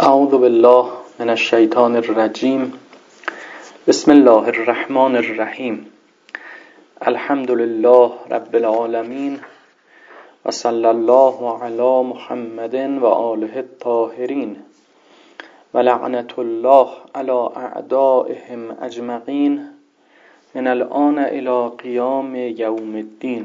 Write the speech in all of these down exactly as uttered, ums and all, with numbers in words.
اعوذ بالله من الشیطان الرجیم. بسم الله الرحمن الرحیم. الحمد لله رب العالمین و صلی الله علی محمد و آله الطاهرین و لعنت الله علی اعدائهم اجمعین من الآن الی قیام یوم الدین.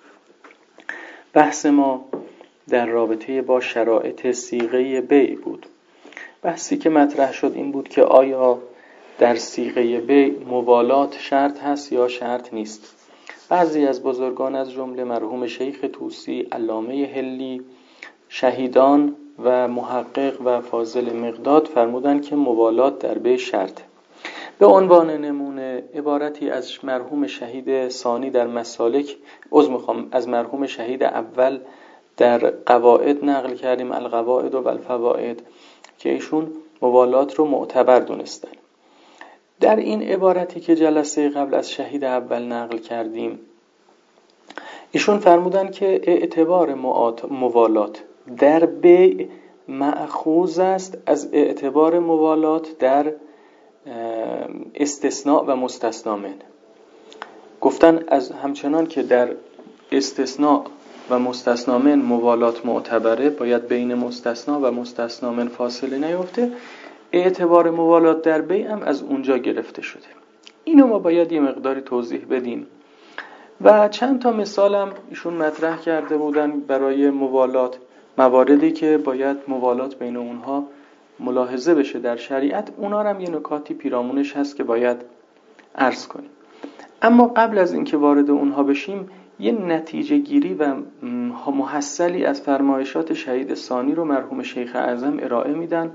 بحث ما در رابطه با شرایط صیغه بیع بود. بحثی که مطرح شد این بود که آیا در صیغه بیع موالات شرط هست یا شرط نیست. بعضی از بزرگان از جمله مرحوم شیخ طوسی، علامه حلی، شهیدان و محقق و فاضل مقداد فرمودند که موالات در بیع شرط. به عنوان نمونه عبارتی از مرحوم شهید ثانی در مسالک عذر میخوام از مرحوم شهید اول در قواعد نقل کردیم، القواعد و الفواید، که ایشون موالات رو معتبر دونستن. در این عبارتی که جلسه قبل از شهید اول نقل کردیم ایشون فرمودن که اعتبار موالات در بیع مأخوذ است از اعتبار موالات در استثناء و مستثنا منه. گفتن از همچنان که در استثناء و مستثنا من موالات معتبره، باید بین مستثنا و مستثنا من فاصله نیفته، اعتبار موالات در بیع هم از اونجا گرفته شده. اینو ما باید یه مقداری توضیح بدیم و چند تا مثالم ایشون مطرح کرده بودن برای موالات، مواردی که باید موالات بین اونها ملاحظه بشه در شریعت. اونا هم یه نکاتی پیرامونش هست که باید عرض کنیم. اما قبل از اینکه وارد اونها بشیم یه نتیجه گیری و محصلی از فرمایشات شهید ثانی رو مرحوم شیخ اعظم ارائه میدن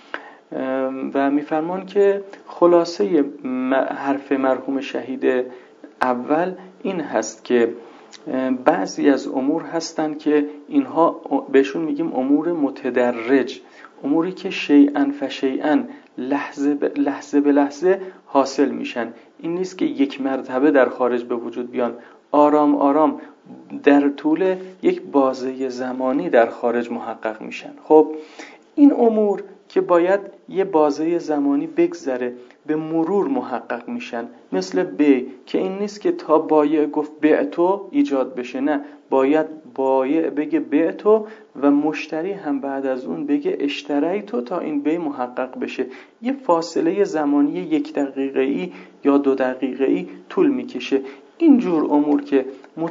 و میفرمان که خلاصه حرف مرحوم شهید اول این هست که بعضی از امور هستن که اینها بهشون میگیم امور متدرج، اموری که شیئا فشیئا لحظه به لحظه به لحظه حاصل میشن. این نیست که یک مرتبه در خارج به وجود بیان، آرام آرام در طول یک بازه زمانی در خارج محقق میشن. خب این امور که باید یه بازه زمانی بگذره به مرور محقق میشن، مثل بیع که این نیست که تا بایع گفت بعتو ایجاد بشه، نه، باید بایع بگه بعتو و مشتری هم بعد از اون بگه اشتریتو تا این بیع محقق بشه. یه فاصله زمانی یک دقیقه‌ای یا دو دقیقه‌ای طول میکشه. اینجور امور که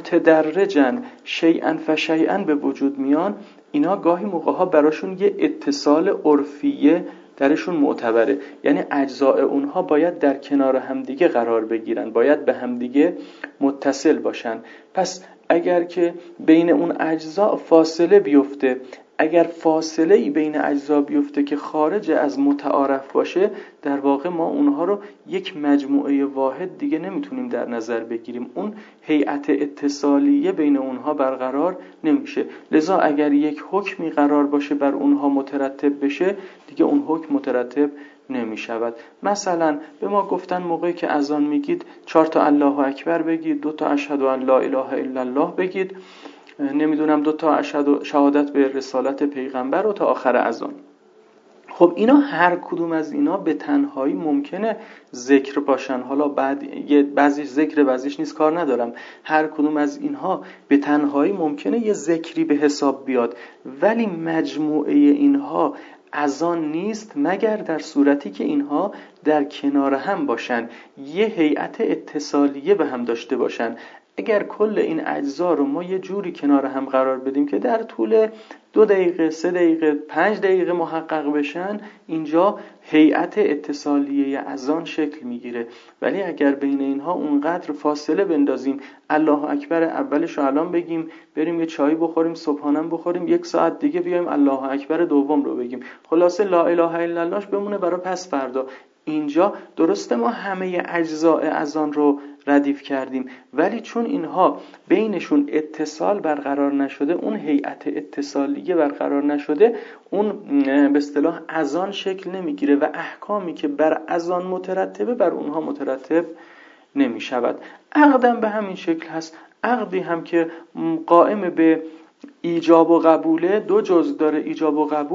متدرجن شیئا فشیئا به وجود میان، اینا گاهی موقعها براشون یه اتصال عرفیه درشون معتبره، یعنی اجزاء اونها باید در کنار همدیگه قرار بگیرن، باید به همدیگه متصل باشن. پس اگر که بین اون اجزا فاصله بیفته، اگر فاصله ای بین اجزا بیفته که خارج از متعارف باشه، در واقع ما اونها رو یک مجموعه واحد دیگه نمیتونیم در نظر بگیریم، اون هیئت اتصالیه بین اونها برقرار نمیشه. لذا اگر یک حکمی قرار باشه بر اونها مترتب بشه، دیگه اون حکم مترتب نمیشود. مثلا به ما گفتن موقعی که اذان میگید چهار تا الله اکبر بگید، دو تا اشهد ان لا اله الا الله بگید، نمیدونم دو تا اشهد شهادت به رسالت پیغمبر و تا آخر اذان. خب اینا هر کدوم از اینا به تنهایی ممکنه ذکر باشن، حالا بعد یه بعضی ذکر بعضیش نیست، کار ندارم، هر کدوم از اینها به تنهایی ممکنه یه ذکری به حساب بیاد، ولی مجموعه اینها اذان نیست مگر در صورتی که اینها در کنار هم باشن، یه هیئت اتصالیه به هم داشته باشن. اگر کل این اجزا رو ما یه جوری کنار هم قرار بدیم که در طول دو دقیقه، سه دقیقه، پنج دقیقه محقق بشن، اینجا هیئت اتصالیه اذان شکل میگیره. ولی اگر بین اینها اونقدر فاصله بندازیم، الله اکبر اولش رو الان بگیم، بریم یه چای بخوریم، صبحانم بخوریم، یک ساعت دیگه بیایم الله اکبر دوم رو بگیم، خلاصه لا اله الا الله بمونه برای پس فردا، اینجا درسته ما همه اجزاء اذان رو ردیف کردیم، ولی چون اینها بینشون اتصال برقرار نشده، اون هیئت اتصالیه برقرار نشده، اون به اصطلاح اذان شکل نمیگیره و احکامی که بر اذان مترتبه بر اونها مترتب نمی شود. عقدم به همین شکل هست. عقدی هم که قائم به ایجاب و قبوله، دو جزء داره ایجاب و قبول،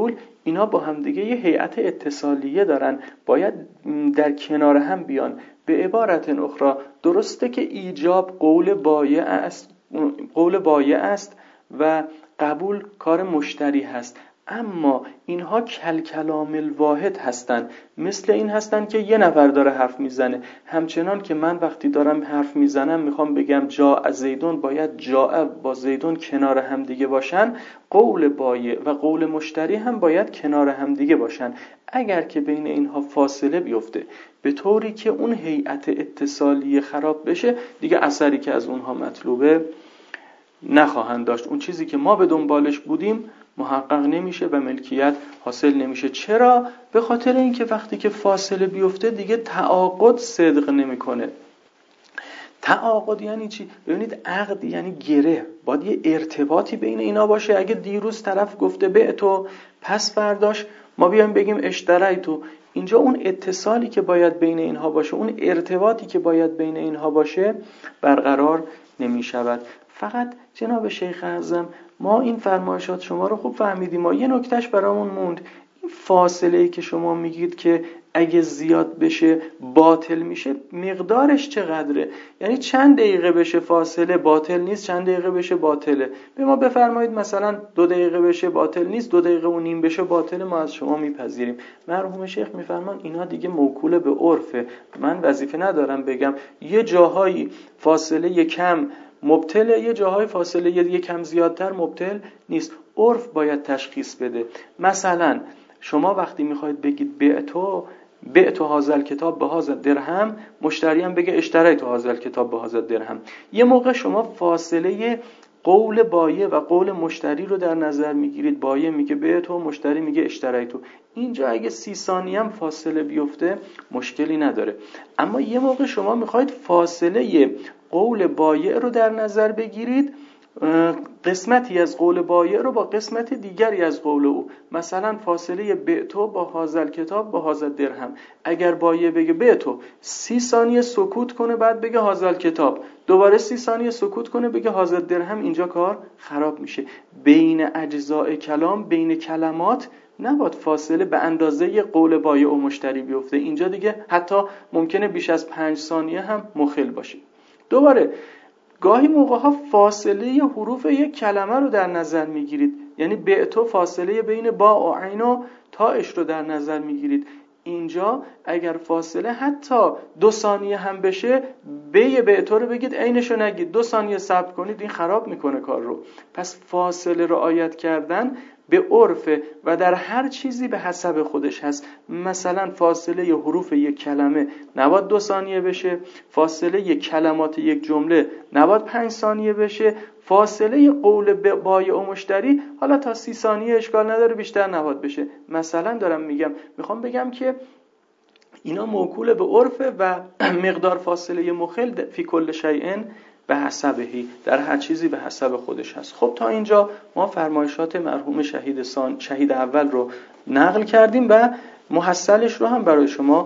اینا با هم دیگه یه هیئت اتصالیه دارن، باید در کنار هم بیان. به عبارت اخرى درسته که ایجاب قول بایع است، قول بایع است و قبول کار مشتری هست، اما اینها کل کلام الواحد هستن. مثل این هستن که یه نفر داره حرف میزنه، همچنان که من وقتی دارم حرف میزنم میخوام بگم جاء زیدون، باید جاء با زیدون کنار هم دیگه باشن. قول بایع و قول مشتری هم باید کنار هم دیگه باشن. اگر که بین اینها فاصله بیفته به طوری که اون هیئت اتصالی خراب بشه، دیگه اثری که از اونها مطلوبه نخواهند داشت. اون چیزی که ما به دنبالش بودیم محقق نمیشه و ملکیت حاصل نمیشه. چرا؟ به خاطر اینکه وقتی که فاصله بیفته دیگه تعاقد صدق نمیکنه. تعاقد یعنی چی؟ ببینید عقد یعنی گره، باید یه ارتباطی بین اینا باشه. اگه دیروز طرف گفته بعتو، پس برداشت ما بیایم بگیم اشتریتو، اینجا اون اتصالی که باید بین اینها باشه، اون ارتباطی که باید بین اینها باشه برقرار نمی شود. فقط جناب شیخ اعظم ما این فرمایشات شما رو خوب فهمیدیم، ما یه نکتهش برامون موند. این فاصله‌ای که شما میگید که اگه زیاد بشه باطل میشه، مقدارش چقدره؟ یعنی چند دقیقه بشه فاصله باطل نیست، چند دقیقه بشه باطله؟ به ما بفرمایید مثلا دو دقیقه بشه باطل نیست، دو دقیقه و نیم بشه باطله، ما از شما میپذیریم. مرحوم شیخ میفرمان اینا دیگه موکول به عرفه، من وظیفه ندارم بگم. یه جاهایی فاصله کم مبتله، یه جاهای فاصله یه کم زیادتر مبتل نیست. عرف باید تشخیص بده. مثلا شما وقتی میخواید بگید بعتو بعتو هازل کتاب به هازل درهم، مشتری هم بگه اشتریتو هازل کتاب به هازل درهم. یه موقع شما فاصله قول بایع و قول مشتری رو در نظر میگیرید، بایع میگه بعتو، مشتری میگه اشتریتو. اینجا اگه سی ثانیه هم فاصله بیفته مشکلی نداره. اما یه موقع شما میخواید فاصله قول بایع رو در نظر بگیرید، قسمتی از قول بایع رو با قسمت دیگری از قول او، مثلا فاصله بعتو با هازل کتاب با هازل درهم. اگر بایع بگه بعتو، سی ثانیه سکوت کنه بعد بگه هازل کتاب، دوباره سی ثانیه سکوت کنه بگه هازل درهم، اینجا کار خراب میشه. بین اجزاء کلام، بین کلمات نباید فاصله به اندازه قول بایع و مشتری بیفته. اینجا دیگه حتی ممکنه بیش از پنج ثانیه هم مخل باشه. دوباره گاهی موقع‌ها فاصله حروف یک کلمه رو در نظر میگیرید، یعنی بعتو فاصله بین با و عین و تاش رو در نظر میگیرید. اینجا اگر فاصله حتی دو ثانیه هم بشه، به بعتو رو بگید عینش رو نگید، دو ثانیه صبر کنید، این خراب میکنه کار رو. پس فاصله رعایت کردن به عرف و در هر چیزی به حسب خودش هست. مثلا فاصله ی حروف یک کلمه نباید دو ثانیه بشه، فاصله ی کلمات یک جمله نباید پنج ثانیه بشه، فاصله ی قول بایع و مشتری حالا تا سی ثانیه اشکال نداره، بیشتر نباید بشه. مثلا دارم میگم، میخوام بگم که اینا موکول به عرفه و مقدار فاصله مخل فی کل شیء به حسبهی، در هر چیزی به حسب خودش هست. خب تا اینجا ما فرمایشات مرحوم شهید سان شهید اول رو نقل کردیم و محصلش رو هم برای شما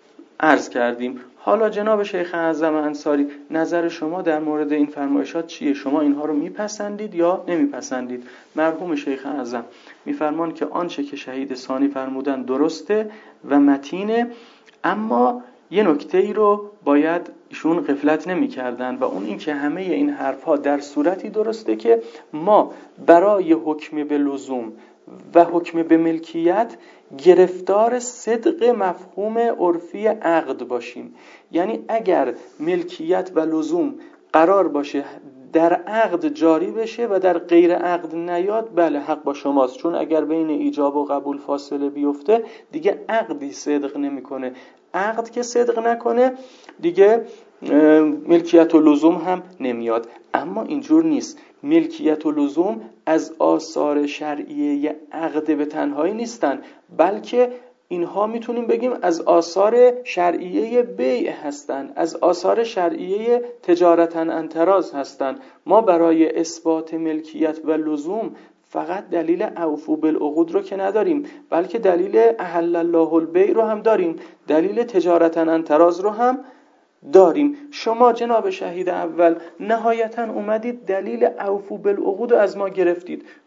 عرض کردیم. حالا جناب شیخ اعظم انصاری، نظر شما در مورد این فرمایشات چیه؟ شما اینها رو میپسندید یا نمیپسندید؟ مرحوم شیخ اعظم میفرمان که آنچه که شهید ثانی فرمودن درسته و متینه، اما یه نکته ای رو باید ایشون غفلت نمی کردن و اون این که همه این حرفها در صورتی درسته که ما برای حکم به لزوم و حکم به ملکیت گرفتار صدق مفهوم عرفی عقد باشیم. یعنی اگر ملکیت و لزوم قرار باشه در عقد جاری بشه و در غیر عقد نیاد، بله حق با شماست، چون اگر بین ایجاب و قبول فاصله بیفته دیگه عقدی صدق نمیکنه. عقد که صدق نکنه دیگه ملکیت و لزوم هم نمیاد. اما اینجور نیست. ملکیت و لزوم از آثار شرعیه عقد به تنهایی نیستن، بلکه اینها میتونیم بگیم از آثار شرعیه بیع هستن، از آثار شرعیه تجارتا انتراز هستن. ما برای اثبات ملکیت و لزوم فقط دلیل اوفو بالعقود رو که نداریم، بلکه دلیل احل الله البیع رو هم داریم، دلیل تجارتا انتراز رو هم داریم. شما جناب شهید اول نهایتا اومدید دلیل اوفو بالعقود رو از ما گرفتید،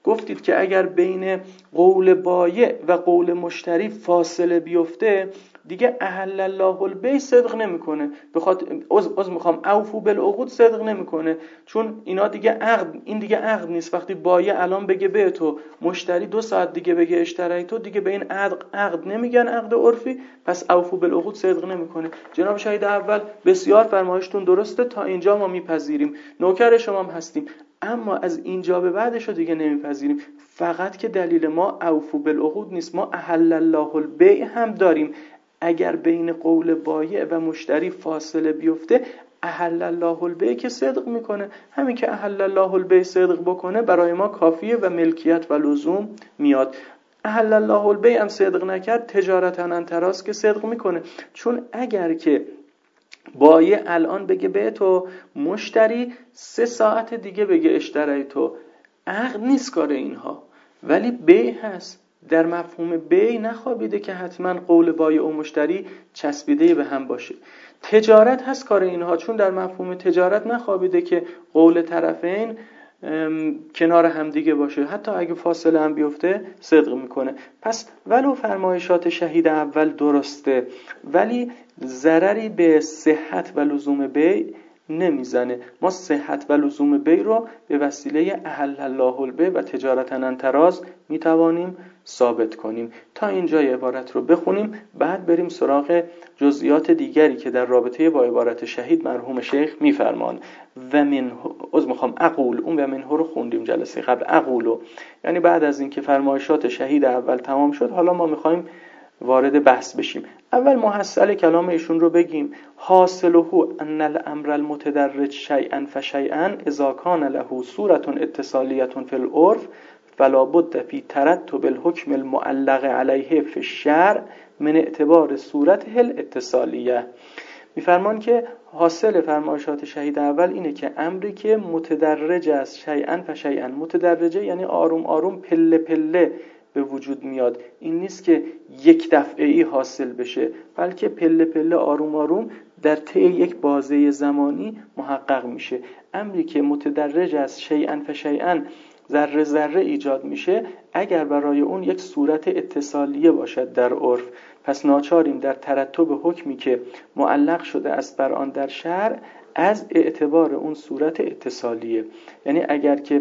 گفتید که اگر بین قول بایع و قول مشتری فاصله بیفته دیگه احل الله البیع صدق نمیکنه. بخاطر از از میخوام اوفو بالعقود صدق نمیکنه، چون اینا دیگه عقد، این دیگه عقد نیست. وقتی بایع الان بگه به تو، مشتری دو ساعت دیگه بگه اشتری تو، دیگه به این عقد عقد نمیگن، عقد عرفی، پس اوفو بالعقود صدق نمیکنه. جناب شهید اول بسیار فرمایشتون درسته، تا اینجا ما میپذیریم، نوکر شما هم هستیم، اما از اینجا به بعدش رو دیگه نمیپذیریم. فقط که دلیل ما اوفو بالعقود نیست، ما احل الله البیع هم داریم. اگر بین قول بایع و مشتری فاصله بیفته احل الله البیع که صدق میکنه. همین که احل الله البیع صدق بکنه برای ما کافیه و ملکیت و لزوم میاد. احل الله البیع هم صدق نکرد، تجارتا عن تراض که صدق میکنه. چون اگر که بایع الان بگه به تو، مشتری سه ساعت دیگه بگه اشتری تو، عقد نیست کار اینها، ولی بیع هست. در مفهوم بیع نخوابیده که حتما قول بایع و مشتری چسبیده به هم باشه. تجارت هست کار اینها، چون در مفهوم تجارت نخوابیده که قول طرفین کنار هم دیگه باشه، حتی اگه فاصله هم بیفته صدق میکنه. پس ولو فرمایشات شهید اول درسته، ولی ضرری به صحت و لزوم بیع نمیزنه. ما صحت و لزوم بیع رو به وسیله احل الله البیع و تجارتا عن تراض میتوانیم ثابت کنیم. تا اینجای عبارت رو بخونیم، بعد بریم سراغ جزئیات دیگری که در رابطه با عبارت شهید مرحوم شیخ میفرمان. و من از میخوام اقول، اون و منه رو خوندیم جلسه قبل، اقولو یعنی بعد از اینکه فرمایشات شهید اول تمام شد، حالا ما میخوایم وارد بحث بشیم. اول محصل کلام ایشون رو بگیم. حاصله ان الامر المتدرج شیئا فشیئا اذا کان له صورت اتصالیه فی العرف فلا بد فی ترتب الحکم المعلق علیه فی الشرع من اعتبار صورته الاتصالیه. میفرمان که حاصل فرمایشات شهید اول اینه که امری که متدرج است، شیئا فشیئا، متدرجه یعنی آروم آروم، پله پله به وجود میاد. این نیست که یک دفعه‌ای حاصل بشه، بلکه پله پله آروم آروم در طی یک بازه زمانی محقق میشه. امری که متدرج است، شیئا فشیئا، ذره ذره ایجاد میشه، اگر برای اون یک صورت اتصالیه باشد در عرف، پس ناچاریم در ترتب حکمی که معلق شده است بر آن در شرع از اعتبار اون صورت اتصالیه. یعنی اگر که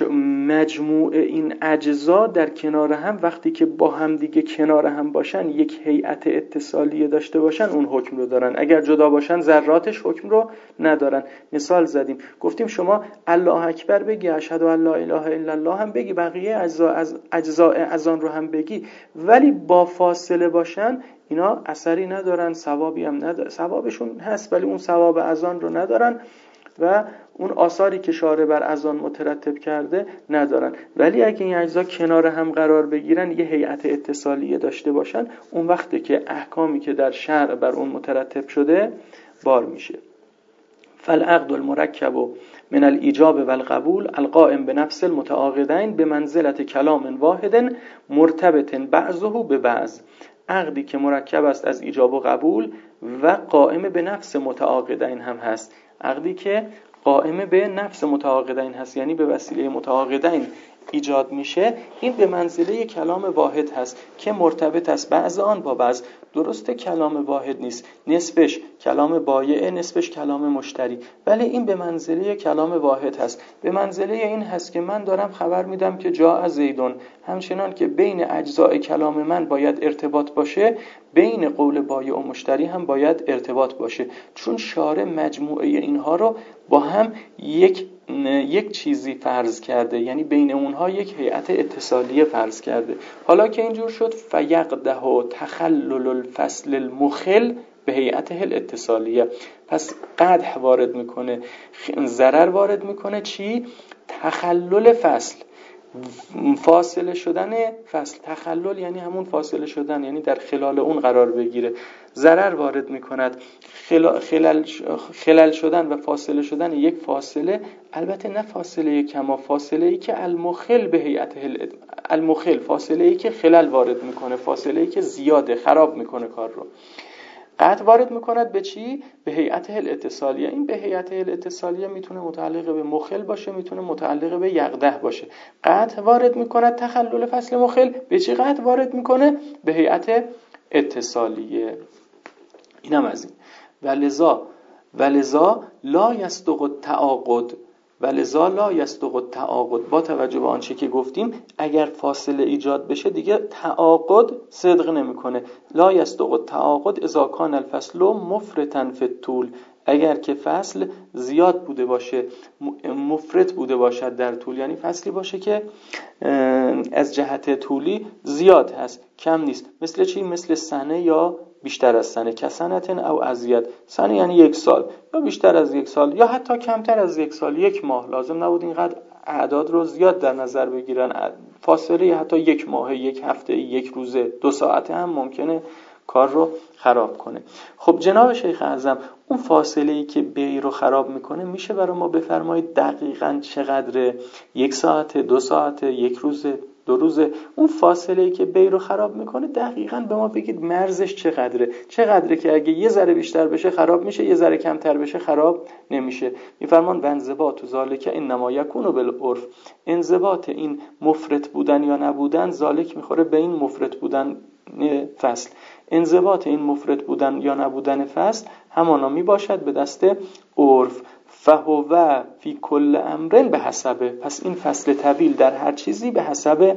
مجموع این اجزا در کنار هم، وقتی که با هم دیگه کنار هم باشن، یک هیئت اتصالیه داشته باشن، اون حکم رو دارن. اگر جدا باشن ذراتش حکم رو ندارن. مثال زدیم، گفتیم شما الله اکبر بگی، اشهد ان لا اله الا الله هم بگی، بقیه اجزا از اجزاء اذان رو هم بگی، ولی با فاصله باشن، اینا اثری ندارن، ثوابی هم ندارن. ثوابشون هست ولی اون ثواب اذان رو ندارن و اون آثاری که شارع بر اذان مترتب کرده ندارن. ولی اگه این اجزا کنار هم قرار بگیرن، یه هیئت اتصالیه داشته باشن، اون وقته که احکامی که در شرع بر اون مترتب شده بار میشه. فالعقد المرکب من الایجاب والقبول القائم بنفس المتعاقدین بمنزلة کلام واحد مرتبط بعضه ببعض. عقدی که مرکب است از ایجاب و قبول و قائم به نفس متعاقدین هم هست. عقدی که قائم به نفس متعاقدین هست، یعنی به وسیله متعاقدین ایجاد میشه، این به منزله کلام واحد هست که مرتبط است بعض آن با بعض. درسته کلام واحد نیست، نصفش کلام بایع، نصفش کلام مشتری، ولی این به منزله کلام واحد هست. به منزله این هست که من دارم خبر میدم که جاء زیدون، همچنان که بین اجزاء کلام من باید ارتباط باشه، بین قول بایع و مشتری هم باید ارتباط باشه، چون شارع مجموعه اینها رو با هم یک یک چیزی فرض کرده، یعنی بین اونها یک هیئت اتصالیه فرض کرده. حالا که اینجور شد، فیقده تخلل الفصل المخل به هیئت الاتصالیه، پس قدح وارد میکنه، ضرر وارد میکنه. چی؟ تخلل فصل، فاصله شدن فصل. تخلل یعنی همون فاصله شدن، یعنی در خلال اون قرار بگیره. ضرر وارد میکند، خلال خلال شدن و فاصله شدن یک فاصله، البته نه فاصله کما، فاصله ای که المخل به هیئت المخل، فاصله ای که خلال وارد میکنه، فاصله ای که زیاده، خراب میکنه کار رو. قطع وارد میکند به چی؟ به هیئت الاتصالیه. این به هیئت الاتصالیه میتونه متعلق به مخل باشه، میتونه متعلق به یقظه باشه. قطع وارد میکند تخلل فصل مخل به چی قطع وارد میکنه؟ به هیئت اتصالیه. اینم از این. ولذا ولذا لا یصدق التعاقد ولذا لا یصدق التعاقد. با توجه به آنچه که گفتیم اگر فاصله ایجاد بشه دیگه تعاقد صدق نمیکنه. لا یصدق التعاقد اذا کان الفصل مفرطا فی الطول. اگر که فصل زیاد بوده باشه، مفرط بوده باشد در طول، یعنی فصلی باشه که از جهت طولی زیاد هست، کم نیست. مثل چی؟ مثل سنه یا بیشتر از سنه. کسنتن او ازید. سنه یعنی یک سال یا بیشتر از یک سال یا حتی کمتر از یک سال، یک ماه. لازم نبود اینقدر اعداد رو زیاد در نظر بگیرن. فاصله حتی یک ماه، یک هفته، یک روزه، دو ساعته هم ممکنه کار رو خراب کنه. خب جناب شیخ اعظم، اون فاصله ای که بی رو خراب میکنه میشه برای ما بفرمایید دقیقاً چقدره؟ یک ساعته، دو ساعته، یک روزه، دو روزه؟ اون فاصله ای که بی رو خراب میکنه دقیقاً به ما بگید مرزش چقدره؟ چقدره که اگه یه ذره بیشتر بشه خراب میشه، یه ذره کمتر بشه خراب نمیشه؟ میفرمان انضباط ذالک انما یکون بالعرف. انضباط این مفرط بودن یا نبودن ذالک میخوره به این مفرط بودن فصل. انضباط این مفرط بودن یا نبودن فصل همانا می باشد به دست عرف. فهو فی کل امر به حسبه. پس این فصل طویل در هر چیزی به حسب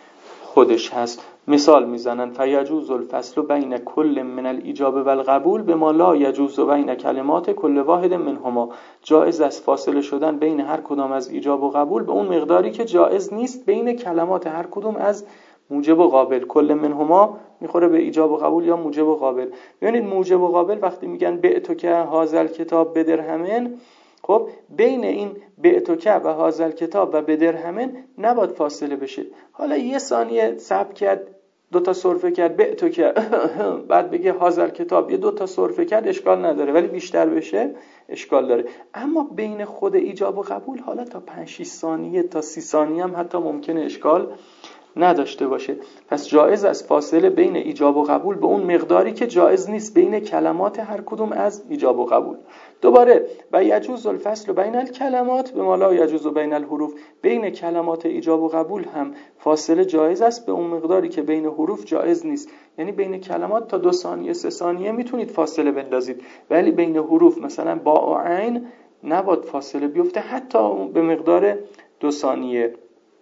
خودش هست. مثال میزنن فیجوز الفصل بین کل من الاجابه و القبول بما لا یجوز بین کلمات کل واحد منهما. جایز است فاصله شدن بین هر کدام از ایجاب و قبول به اون مقداری که جایز نیست بین کلمات هر کدوم از موجب و قابل. کل منهما میخوره به ایجاب و قبول یا موجب و قابل. ببینید موجب و قابل وقتی میگن بعتو که هازل کتاب بدرهمن، خب بین این بعتو که و هازل کتاب و بدرهمن نباید فاصله بشه. حالا یه ثانیه صبر کرد، دو تا سرفه کرد بعتو که، بعد بگه هازل کتاب، یه دو تا سرفه کرد، اشکال نداره، ولی بیشتر بشه اشکال داره. اما بین خود ایجاب و قبول حالا تا پنج شش ثانیه تا سی ثانیه هم حتی ممکنه اشکال نداشته باشه. پس جایز است فاصله بین ایجاب و قبول به اون مقداری که جایز نیست بین کلمات هر کدوم از ایجاب و قبول. دوباره و یجوز الفصل بین الکلمات به ما لا یجوز بین الحروف. بین کلمات ایجاب و قبول هم فاصله جایز است به اون مقداری که بین حروف جایز نیست. یعنی بین کلمات تا دو ثانیه سه ثانیه میتونید فاصله بندازید، ولی بین حروف مثلا با و عین نباید فاصله بیفته حتی به مقدار دو ثانیه.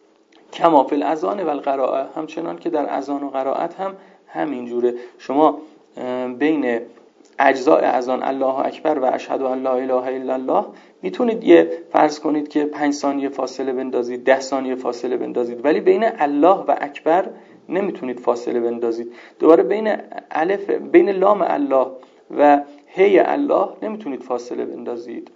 کما فی الاذان و القراءه. همچنان که در اذان و قرائت هم همین جوره. شما بین اجزاء اذان الله اکبر و اشهد ان لا اله الا الله میتونید یه فرض کنید که پنج ثانیه فاصله بندازید، ده ثانیه فاصله بندازید، ولی بین الله و اکبر نمیتونید فاصله بندازید. دوباره بین الف بین لام الله و هی الله نمیتونید فاصله بندازید.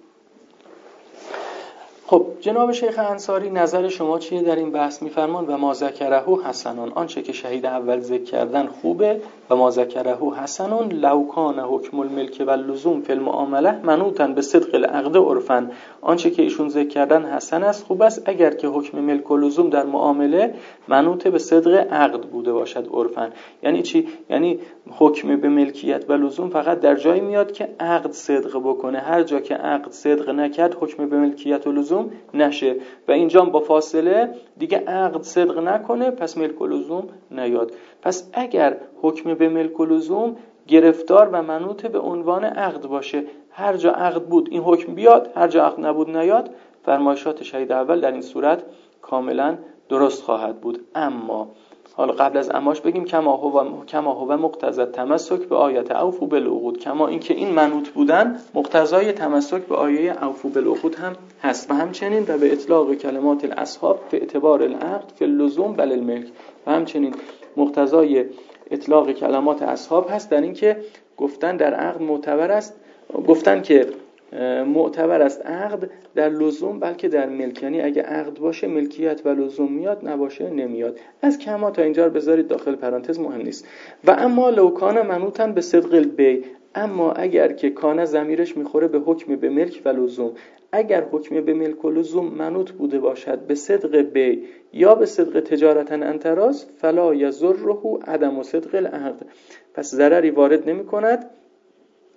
خب جناب شیخ انصاری نظر شما چیه در این بحث؟ میفرمان و ما ذکره حسنون. آنچه که شهید اول ذکر کردن خوبه. و ما ذکره حسنون لو کان حکم الملک و اللزوم فی المعامله منوطا به صدق العقد عرفا. آنچه که ایشون ذکر کردن حسن است، خوب است اگر که حکم ملک و لزوم در معامله منوط به صدق عقد بوده باشد عرفا. یعنی چی؟ یعنی حکم به ملکیت و لزوم فقط در جایی میاد که عقد صدق بکنه. هر جا که عقد صدق نکرد حکم به ملکیت و لزوم نشه. و اینجا با فاصله دیگه عقد صدق نکنه، پس ملک و لزوم نیاد. پس اگر حکم به ملک و لزوم گرفتار و منوط به عنوان عقد باشه، هر جا عقد بود این حکم بیاد، هر جا عقد نبود نیاد، فرمایشات شهید اول در این صورت کاملا درست خواهد بود. اما حالا قبل از اماش بگیم کما هو کما هو مقتضی تمسک به آیت اوفوا بالعقود. کما اینکه این منوط بودن مقتضای تمسک به آیه اوفوا بالعقود هم هست. و همچنین و به اطلاق کلمات الاصحاب فی اعتبار العقد فی اللزوم بل الملک. و همچنین مقتضای اطلاق کلمات اصحاب هست در اینکه گفتن در عقد معتبر است، گفتن که معتبر است عقد در لزوم بلکه در ملک. یعنی اگه عقد باشه ملکیت و لزوم میاد، نباشه نمیاد. از کما تا اینجا رو بذارید داخل پرانتز، مهم نیست. و اما لو کان منوطن به صدق البیع. اما اگر که کان ضمیرش میخوره به حکم به ملک و لزوم، اگر حکم به ملک و لزوم منوط بوده باشد به صدق بیع یا به صدق تجارتا انتراز، فلا یضره عدم صدق العقد. پس ضرری وارد نمی کند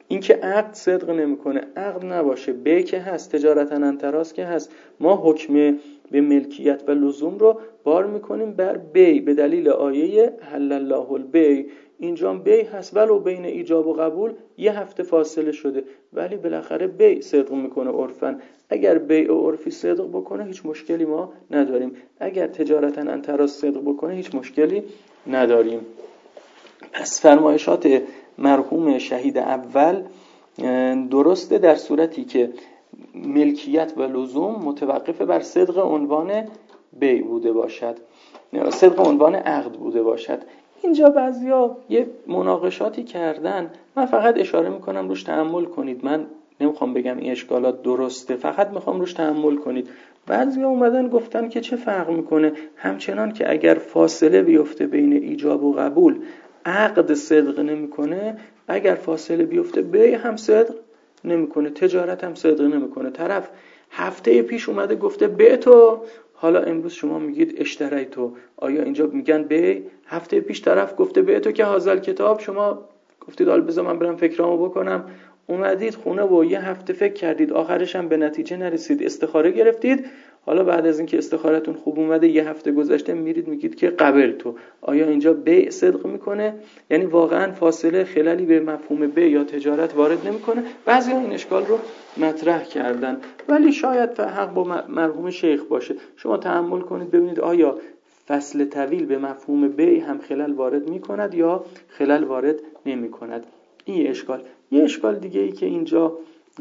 اینکه عقد صدق نمیکنه، عقد نباشه، بی که هست، تجارتا انتراس که هست، ما حکم به ملکیت و لزوم رو بار میکنیم بر بی به دلیل آیه حل الله البی. اینجا بی هست ولو بین ایجاب و قبول یه هفته فاصله شده، ولی بالاخره بی صدق میکنه عرفاً. اگر بیع و عرفی صدق بکنه هیچ مشکلی ما نداریم، اگر تجارتا انتراس صدق بکنه هیچ مشکلی نداریم. پس فرمایشات مرحوم شهید اول درسته در صورتی که ملکیت و لزوم متوقف بر صدق عنوان بیع بوده باشد، صدق عنوان عقد بوده باشد. اینجا بعضیا یه مناقشاتی کردن، من فقط اشاره میکنم روش تأمل کنید، من نمیخوام بگم این اشکالات درسته، فقط میخوام روش تأمل کنید. بعضیا اومدن گفتن که چه فرق میکنه، همچنان که اگر فاصله بیفته بین ایجاب و قبول عقد صدق نمیکنه، اگر فاصله بیفته بیع هم صدق نمیکنه، تجارت هم صدق نمیکنه. طرف هفته پیش اومده گفته بیع تو، حالا امروز شما میگید اشتری تو. آیا اینجا میگن بیع؟ هفته پیش طرف گفته بیع تو که حاضر کتاب، شما گفتید حالا بذار من برم فکرامو بکنم، اومدید خونه و یه هفته فکر کردید، آخرش هم به نتیجه نرسید، استخاره گرفتید. حالا بعد از اینکه استخارتون خوب اومده یه هفته گذشته میرید میگید که قبل تو. آیا اینجا بیع صدق میکنه؟ یعنی واقعا فاصله خلالی به مفهوم بیع یا تجارت وارد نمیکنه؟ بعضیا این اشکال رو مطرح کردن، ولی شاید حق با مرحوم شیخ باشه. شما تأمل کنید ببینید آیا فصل طویل به مفهوم بیع هم خلل وارد میکند یا خلل وارد نمیکند. این اشکال. یه اشکال دیگه ای که اینجا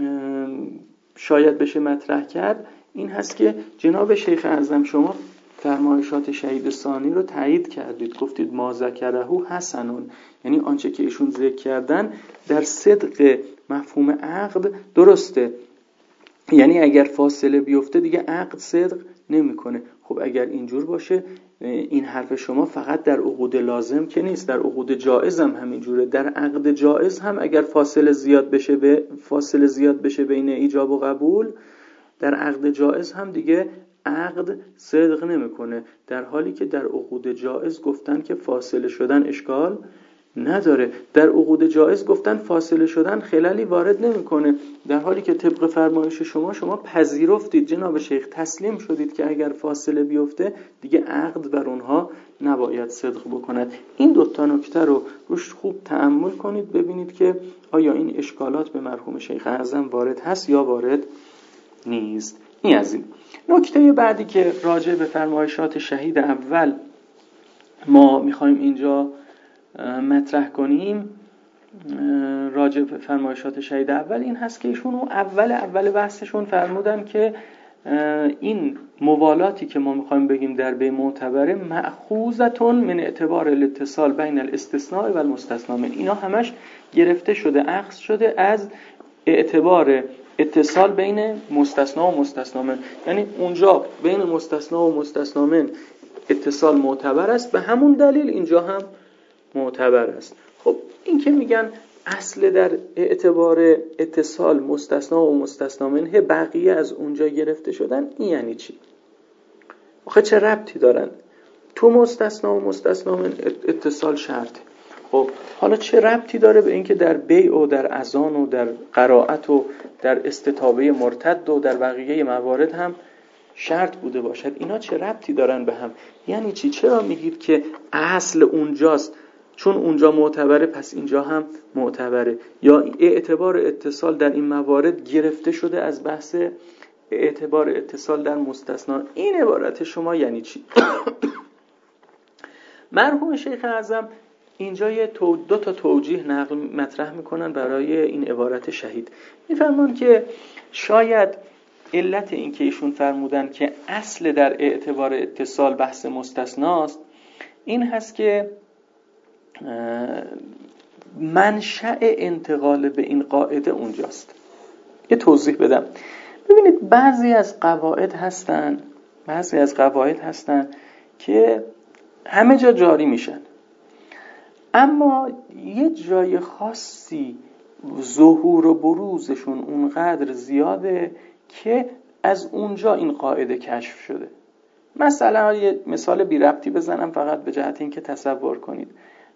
شاید بشه مطرح کرد این هست که جناب شیخ اعظم شما فرمایشات شهید ثانی رو تایید کردید، گفتید ما ذکره حسنون، یعنی آنچه که ایشون ذکر کردن در صدق مفهوم عقد درسته، یعنی اگر فاصله بیفته دیگه عقد صدق نمیکنه. خب اگر اینجور باشه این حرف شما فقط در عقود لازم که نیست، در عقود جائز هم همینجوره. در عقد جائز هم اگر فاصله زیاد بشه به فاصله زیاد بشه بین ایجاب و قبول، در عقد جائز هم دیگه عقد صدق نمیکنه، در حالی که در عقود جائز گفتن که فاصله شدن اشکال نداره. در عقود جائز گفتن فاصله شدن خلالی وارد نمیکنه، در حالی که طبق فرمایش شما شما پذیرفتید جناب شیخ، تسلیم شدید که اگر فاصله بیفته دیگه عقد بر اونها نباید صدق بکند. این دوتا نکته رو روش خوب تأمل کنید ببینید که آیا این اشکالات به مرحوم شیخ اعظم وارد هست یا وارد نیست. این از این. نکته بعدی که راجع به فرمایشات شهید اول ما میخوایم اینجا مطرح کنیم، راجع به فرمایشات شهید اول این هست که ایشون اول اول بحثشون فرمودن که این موالاتی که ما میخوایم بگیم در بیع معتبره مأخوذتون من اعتبار الاتصال بین الاستثناء و المستثنى منه، اینا همش گرفته شده، اخذ شده از اعتبار اتصال بین مستثنی و مستثنی منه، یعنی اونجا بین مستثنی و مستثنی منه اتصال معتبر است، به همون دلیل اینجا هم معتبر است. خب این که میگن اصل در اعتبار اتصال مستثنا و مستثنا منه بقیه از اونجا گرفته شدن، این یعنی چی؟ آخه چه ربطی دارن؟ تو مستثنا و مستثنا من اتصال شرطه. خب حالا چه ربطی داره به اینکه در بیع و در اذان و در قرائت و در استتابه مرتد و در بقیه موارد هم شرط بوده باشد؟ اینا چه ربطی دارن به هم؟ یعنی چی؟ چرا میگید که اصل اونجاست چون اونجا معتبره پس اینجا هم معتبره، یا اعتبار اتصال در این موارد گرفته شده از بحث اعتبار اتصال در مستثنا؟ این عبارت شما یعنی چی؟ مرحوم شیخ اعظم اینجا یه دو تا توجیه نقل مطرح میکنن برای این عبارت شهید. میفرمان که شاید علت این که ایشون فرمودن که اصل در اعتبار اتصال بحث مستثناست این هست که منشأ انتقال به این قاعده اونجاست. یه توضیح بدم. ببینید بعضی از قواعد هستن بعضی از قواعد هستن که همه جا جاری میشن، اما یه جای خاصی ظهور و بروزشون اونقدر زیاده که از اونجا این قاعده کشف شده. مثلا یه مثال بی ربطی بزنم فقط به جهت این که تصور کنید.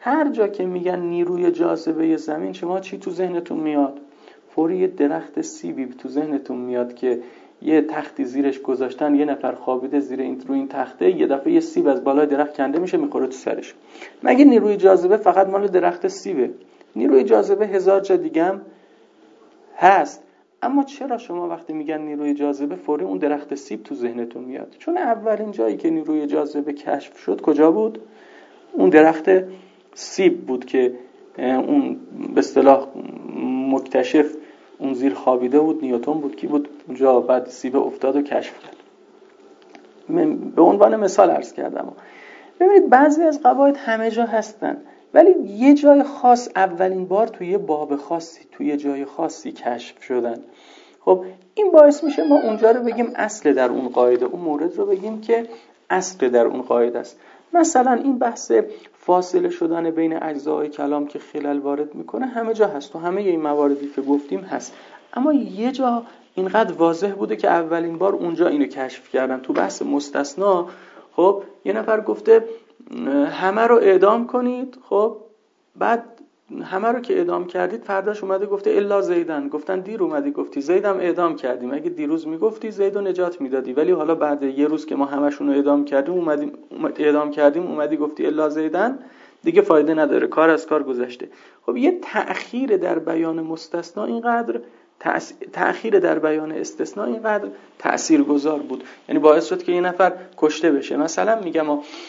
هر جا که میگن نیروی جاذبه زمین، شما چی تو ذهنتون میاد؟ فوری یه درخت سیبی تو ذهنتون میاد که یه تختی زیرش گذاشتن، یه نفر خوابیده زیر این روی این تخته، یه دفعه یه سیب از بالای درخت کنده میشه میخوره تو سرش. مگه نیروی جاذبه فقط مال درخت سیبه؟ نیروی جاذبه هزار جا دیگه هم هست. اما چرا شما وقتی میگن نیروی جاذبه فوری اون درخت سیب تو ذهنتون میاد؟ چون اولین جایی که نیروی جاذبه کشف شد کجا بود؟ اون درخت سیب بود که اون به اصطلاح مکتشف اون زیر خوابیده بود، نیوتن بود کی بود اونجا، بعد سیب افتاد و کشف کرد. من به عنوان مثال عرض کردم. ببینید بعضی از قواعد همه جا هستن ولی یه جای خاص اولین بار توی یه باب خاصی توی یه جای خاصی کشف شدن. خب این باعث میشه ما اونجا رو بگیم اصل در اون قاعده، اون مورد رو بگیم که اصل در اون قاعده است. مثلا این بحث فاصله شدن بین اجزای کلام که خلل وارد میکنه همه جا هست و همه این مواردی که گفتیم هست، اما یه جا اینقدر واضح بوده که اولین بار اونجا اینو کشف کردن. تو بحث مستثنا خب یه نفر گفته همه رو اعدام کنید، خب بعد همه رو که اعدام کردید فرداش اومده گفته الا زیدن، گفتن دیر اومدی گفتی زیدم اعدام کردیم، اگه دیروز میگفتی زیدو نجات میدادی، ولی حالا بعد یه روز که ما همشون رو اعدام کردیم اومدیم اعدام کردیم اومدی گفتی الا زیدن، دیگه فایده نداره، کار از کار گذشته. خب یه تأخیر در بیان مستثنا اینقدر تأخیر در بیان استثناء اینقدر تأثیرگذار بود، یعنی باعث شد که یه نفر کشته بشه. مثلا میگم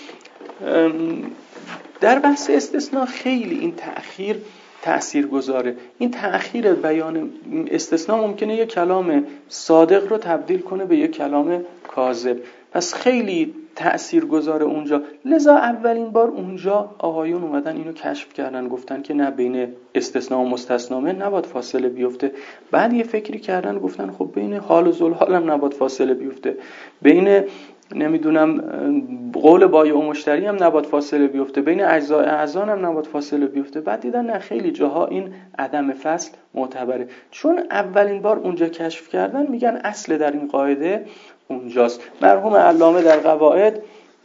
در بحث استثناء خیلی این تأخیر تأثیرگذاره. این تأخیر بیان استثناء ممکنه یک کلام صادق رو تبدیل کنه به یک کلام کاذب، پس خیلی تأثیرگذاره اونجا. لذا اولین بار اونجا آقایون اومدن اینو کشف کردن، گفتن که نه بین استثناء و مستثنا نباید فاصله بیفته. بعد یه فکری کردن گفتن خب بین حال و ذوالحال هم نباید فاصله بیفته، بین نمیدونم قول بایع و مشتری هم نباید فاصله بیفته، بین اجزای اذان هم نباید فاصله بیفته. بعد دیدن نه خیلی جاها این عدم فصل معتبره. چون اولین بار اونجا کشف کردن میگن اصل در این قاعده اونجاست. مرحوم علامه در قواعد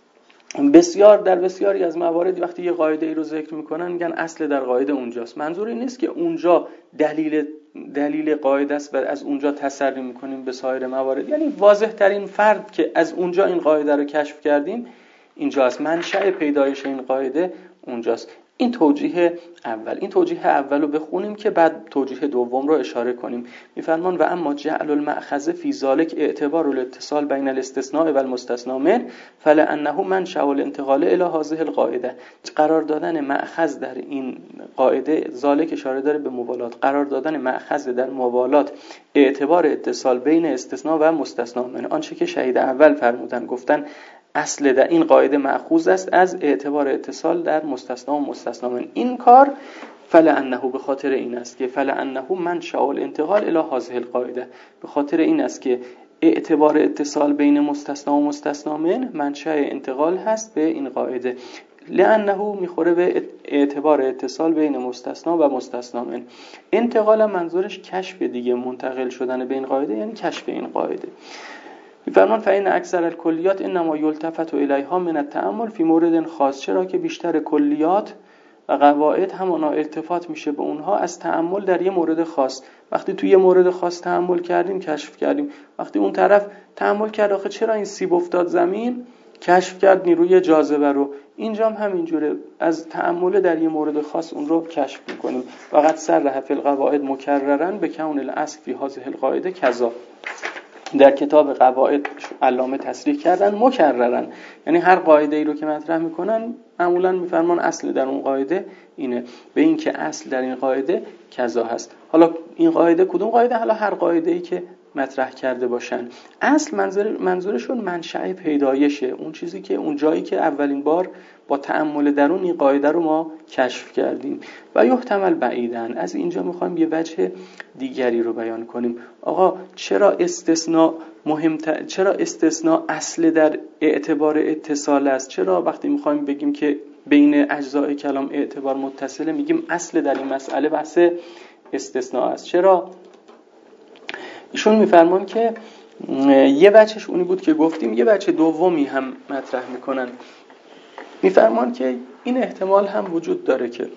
بسیار در بسیاری از موارد وقتی یه قاعده ای رو ذکر میکنن میگن اصل در قاعده اونجاست. منظور این نیست که اونجا دلیل دلیل قاعده است و از اونجا تسری میکنیم به سایر موارد، یعنی واضح ترین فرد که از اونجا این قاعده رو کشف کردیم اینجاست، منشأ پیدایش این قاعده اونجاست. این توجیه اول. این توجیه اول رو بخونیم که بعد توجیه دوم رو اشاره کنیم. میفرمان و اما جعل المأخذ فی ذلک اعتبار الاتصال بین الاستثناء و المستثنا منه فلانه منشأ الانتقال الی هذه القاعده. قرار دادن مأخذ در این قاعده، ذالک اشاره داره به موالات، قرار دادن مأخذ در موالات اعتبار اتصال بین استثناء و مستثنا منه. آنچه که شهید اول فرمودن گفتن اصل در این قاعده مأخوذ است از اعتبار اتصال در مستثنا و مستثنا من. این کار فلانه به خاطر این است که فلانه منشأ الانتقال الی هذه القاعده، به خاطر این است که اعتبار اتصال بین مستثنا و مستثنا من منشأ انتقال هست به این قاعده. لانه میخوره به اعتبار اتصال بین مستثنا و مستثنا من. انتقال منظورش کشف دیگه، منتقل شدن به این قاعده یعنی کشف این قاعده. میفرمان فإن اکثر الکلیات انما یلتفت الیها من التأمل فی مورد خاص، چرا که بیشتر کلیات و قواعد همانا التفات میشه به اونها از تأمل در یه مورد خاص. وقتی توی یه مورد خاص تأمل کردیم کشف کردیم، وقتی اون طرف تأمل کرد آخه چرا این سیب افتاد زمین، کشف کرد نیروی جاذبه رو. اینجا هم همینجوره، از تأمل در یه مورد خاص اون رو کشف میکنیم. فقط صرح فی القواعد مکررا به کون الاصل فی هذه القاعده کذا. در کتاب قواعد علامه تصریح کردن مکررن، یعنی هر قاعده ای رو که مطرح میکنن معمولا میفرمان اصل در اون قاعده اینه، به این که اصل در این قاعده کذا هست. حالا این قاعده کدوم قاعده؟ حالا هر قاعده ای که مطرح کرده باشن. اصل منظور منظورشون منشأ پیدایشه، اون چیزی که اون جایی که اولین بار با تأمل درون این قاعده رو ما کشف کردیم. و یحتمل بعیدن، از اینجا میخوایم یه وجه دیگری رو بیان کنیم. آقا چرا استثناء مهمتر، چرا استثناء اصل در اعتبار اتصال است؟ چرا وقتی میخوایم بگیم که بین اجزای کلام اعتبار متصله میگیم اصل در این مسئله بحث استثناء است؟ چرا؟ ایشون میفرمان که یه بچهش اونی بود که گفتیم، یه بچه دومی هم مطرح میکنن. میفرمان که این احتمال هم وجود داره که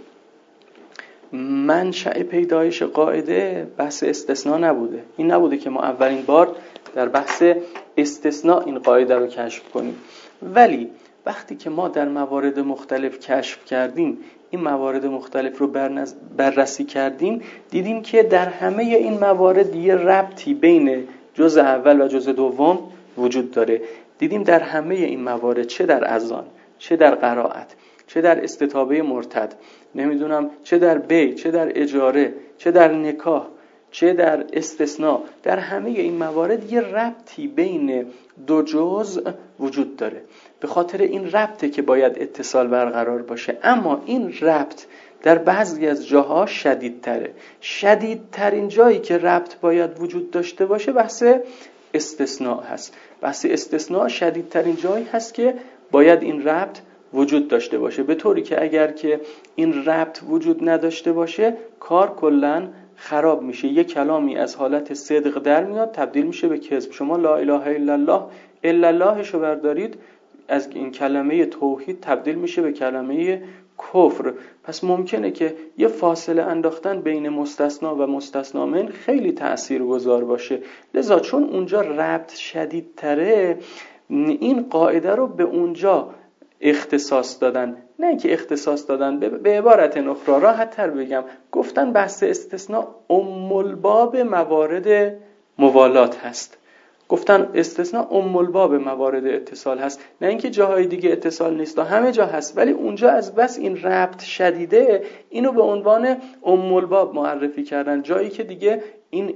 منشأ پیدایش قاعده بحث استثناء نبوده. این نبوده که ما اولین بار در بحث استثناء این قاعده رو کشف کنیم، ولی وقتی که ما در موارد مختلف کشف کردیم، این موارد مختلف رو بررسی کردیم، دیدیم که در همه این موارد یه ربطی بین جزء اول و جزء دوم وجود داره. دیدیم در همه این موارد، چه در اذان، چه در قرائت، چه در استتابه مرتد، نمیدونم چه در بیع، چه در اجاره، چه در نکاح، چه در استثناء، در همه این موارد یه ربطی بین دو جزء وجود داره. به خاطر این ربطه که باید اتصال برقرار باشه، اما این ربط در بعضی از جاها شدیدتره. شدیدترین جایی که ربط باید وجود داشته باشه بحث استثناء هست. بحث استثناء شدیدترین جایی هست که باید این ربط وجود داشته باشه، به طوری که اگر که این ربط وجود نداشته باشه کار کلاً خراب میشه. یک کلامی از حالت صدق در میاد تبدیل میشه به کذب. شما لا اله الا الله الا اللهشو بردارید، از این کلمه توحید تبدیل میشه به کلمه کفر. پس ممکنه که یه فاصله انداختن بین مستثنا و مستثنا من خیلی تأثیرگذار باشه. لذا چون اونجا ربط شدیدتره، این قاعده رو به اونجا اختصاص دادن. نه اینکه اختصاص دادن، به عبارت اخرى راحت تر بگم، گفتن بحث استثناء ام الباب موارد موالات هست. گفتن استثناء ام الباب موارد اتصال هست، نه اینکه جاهای دیگه اتصال نیست، همه جا هست، ولی اونجا از بس این ربط شدیده اینو به عنوان ام الباب معرفی کردن، جایی که دیگه این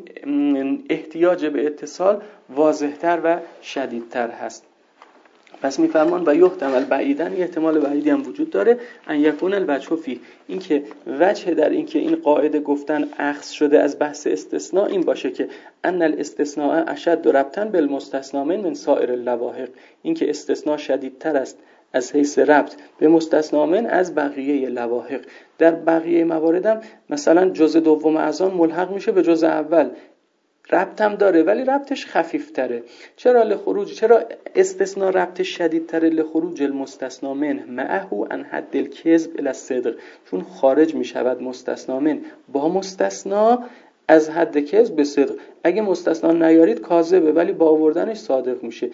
احتیاج به اتصال واضح‌تر و شدیدتر هست. پس میفرمان و یحتمل بعیدن، یه احتمال بعیدی هم وجود داره، ان یکون الوجه فیه، این که وجه در این که این قاعده گفتن اخذ شده از بحث استثناء این باشه که ان الاستثناء اشد ربطا بالمستثنا من سایر اللواحق، این که استثناء شدیدتر است از حیث ربط به مستثنا من از بقیه لواحق. در بقیه مواردم مثلا جزء دوم اذان ملحق میشه به جزء اول، ربط هم داره ولی ربطش خفیفتره. چرا لخروج چرا استثناء ربطش شدیدتره؟ لخروج المستثنا من معه عن حد الکذب الی الصدق، چون خارج میشود مستثنا من با مستثنا از حد کذب به صدق. اگه مستثنا نیارید کاذبه ولی با آوردنش صادق میشه.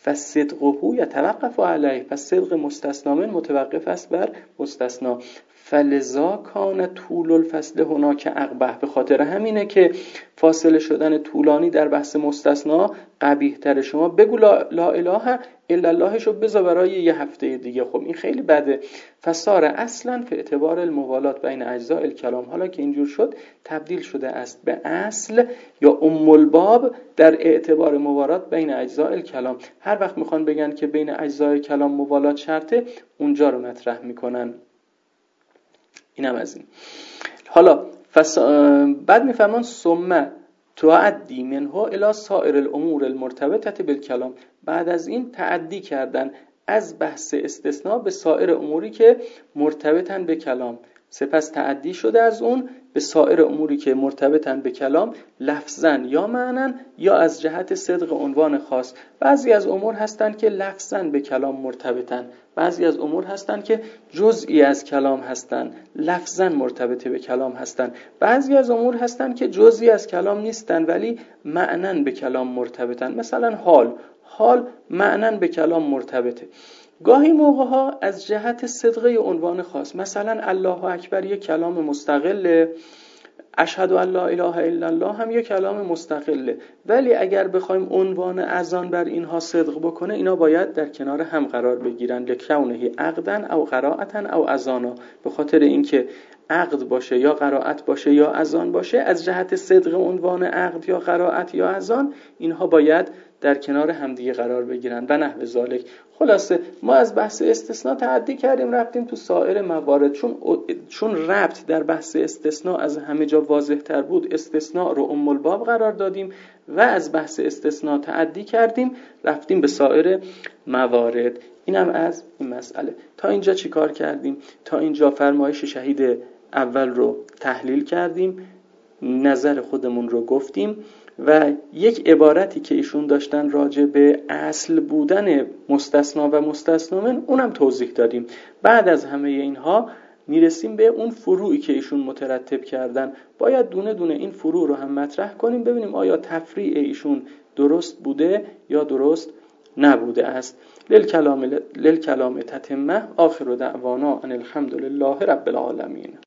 فصدقه یتوقف علیه، پس صدق مستثنا من متوقف است بر مستثنا. فلذا کان طول الفصل هناک اقبح، به خاطر همینه که فاصله شدن طولانی در بحث مستثنا قبیح تره. شما بگو لا, لا اله الا الله شو بذار برای یه هفته دیگه، خب این خیلی بده. فصار اصلا فی اعتبار الموالات بین اجزاء الکلام، حالا که اینجور شد تبدیل شده است به اصل یا ام الباب در اعتبار موالات بین اجزاء الکلام. هر وقت میخوان بگن که بین اجزاء کلام موالات شرطه، اونجا رو مطرح میکنن. اینم از این. حالا فس... بعد میفرمان ثم تعدی منه الی سایر الامور المرتبطه بالکلام، بعد از این تعدی کردن از بحث استثناء به سایر اموری که مرتبطن به کلام. سپس تعدی شده از اون به سایر اموری که مرتبطن به کلام، لفظاً یا معناً یا از جهت صدق عنوان خاص. بعضی از امور هستن که لفظاً به کلام مرتبطن، بعضی از امور هستن که جزئی از کلام هستن، لفظاً مرتبط به کلام هستن. بعضی از امور هستن که جزئی از کلام نیستن ولی معناً به کلام مرتبطن. مثلا حال، حال معناً به کلام مرتبطه. گاهی موقع‌ها از جهت صدقه عنوان خاص، مثلا الله اکبر یک کلام مستقله، اشهد ان لا اله الا الله هم یک کلام مستقله، ولی اگر بخوایم عنوان اذان بر اینها صدق بکنه، اینا باید در کنار هم قرار بگیرن. لکونه عقدن او قرائتن او اذانا، به خاطر اینکه عقد باشه یا قرائت باشه یا اذان باشه، از جهت صدق عنوان عقد یا قرائت یا اذان اینها باید در کنار همدیگه قرار بگیرن و نحو ذالک. خلاصه ما از بحث استثناء تعدی کردیم رفتیم تو سایر موارد، چون چون ربط در بحث استثناء از همه جا واضح تر بود، استثناء رو ام الباب قرار دادیم و از بحث استثناء تعدی کردیم رفتیم به سایر موارد. اینم از این مسئله. تا اینجا چی کار کردیم؟ تا اینجا فرمایش شهید اول رو تحلیل کردیم، نظر خودمون رو گفتیم و یک عبارتی که ایشون داشتن راجع به اصل بودن مستثنا و مستثنا من اونم توضیح دادیم. بعد از همه اینها میرسیم به اون فروعی که ایشون مترتب کردن. باید دونه دونه این فروع رو هم مطرح کنیم ببینیم آیا تفریع ایشون درست بوده یا درست نبوده است. للکلام للکلام تتمه. آخر دعوانا ان الحمد لله رب العالمین.